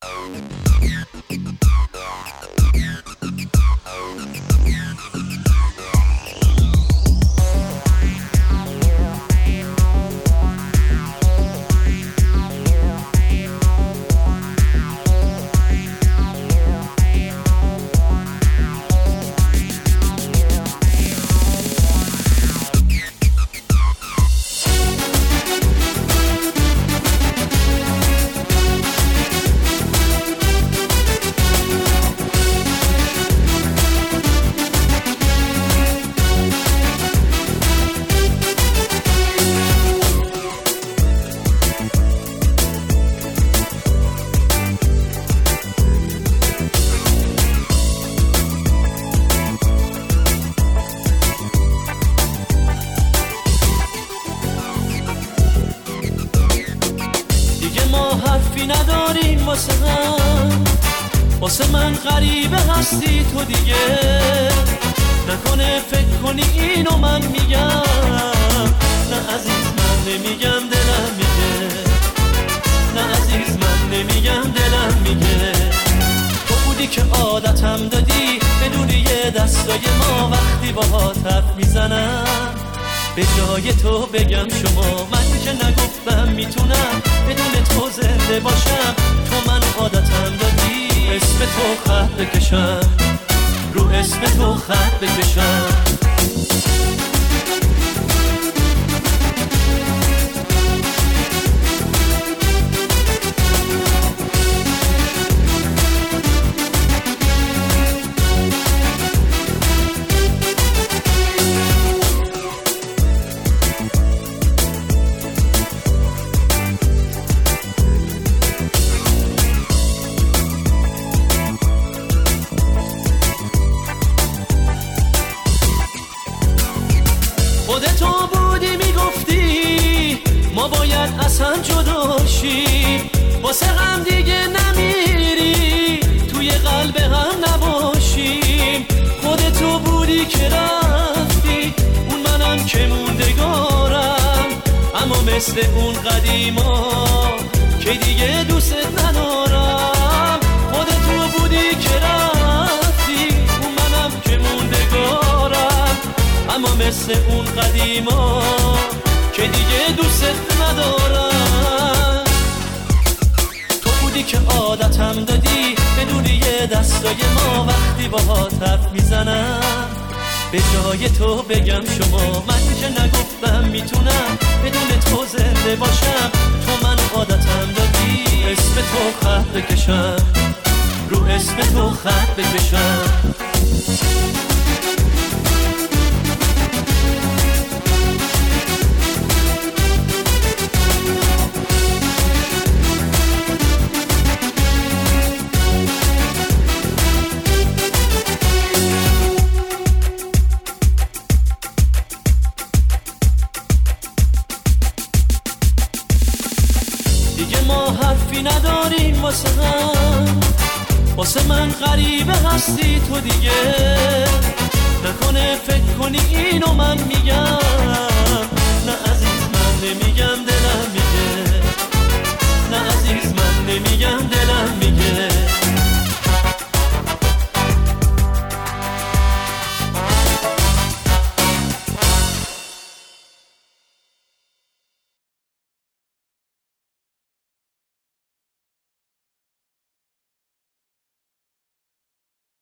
نداریم واسه من غریبه هستی تو دیگه، نکنه فکر کنی اینو من میگم، نه عزیز من نمیگم دلم میگه، نه عزیز من نمیگم دلم میگه. تو بودی که عادتم دادی بدونی یه دستای ما وقتی باهات حرف میزنم، به جای تو بگم شما، من که نگفتم میتونم بدون تو زنده باشم، تو منو عادتم دادی اسم تو خط بکشم، رو اسم تو خط بکشم. خودتو بودی میگفتی ما باید اصلا جدا شیم، واسه هم دیگه نمیری توی قلب هم نباشیم. خودتو بودی که رفتی اون منم که موندگارم، اما مثل اون قدیما که دیگه دوست ندارم. خودتو بودی که رفتی اون منم که موندگارم، اما مثل اون قدیما که دیگه دوست ندارم. تو بودی که عادتم دادی بدونی یه دستای ما وقتی باهات حرف میزنم، به جای تو بگم شما، من که نگفتم میتونم بدون تو زنده باشم، تو من عادتم دادی اسم تو خط بکشم، رو اسم تو خط بکشم. دیگه ما حرفی نداریم واسه من غریبه هستی تو دیگه، نکنه فکر کنی اینو من میگم، نه عزیز من نمیگم دلم میگه.